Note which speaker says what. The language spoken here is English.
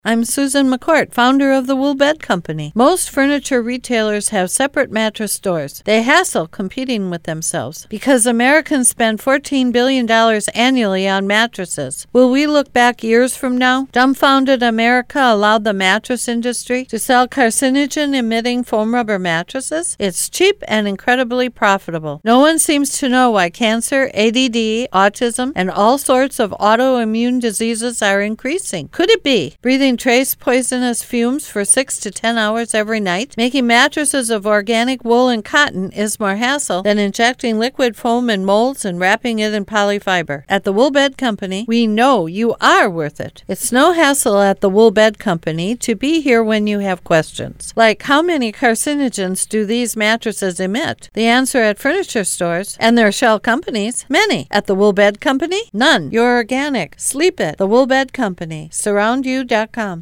Speaker 1: I'm Susan McCourt, founder of the Wool Bed Company. Most furniture retailers have separate mattress stores. They hassle competing with themselves because Americans spend $14 billion annually on mattresses. Will we look back years from now? Dumbfounded America allowed the mattress industry to sell carcinogen-emitting foam rubber mattresses? It's cheap and incredibly profitable. No one seems to know why cancer, ADD, autism, and all sorts of autoimmune diseases are increasing. Could it be breathing trace poisonous fumes for 6 to 10 hours every night? Making mattresses of organic wool and cotton is more hassle than injecting liquid foam in molds and wrapping it in polyfiber. At the Wool Bed Company, we know you are worth it. It's no hassle at the Wool Bed Company to be here when you have questions. Like, how many carcinogens do these mattresses emit? The answer at furniture stores and their shell companies, many. At the Wool Bed Company, none. You're organic. Sleep it. The Wool Bed Company. Surroundyou.com.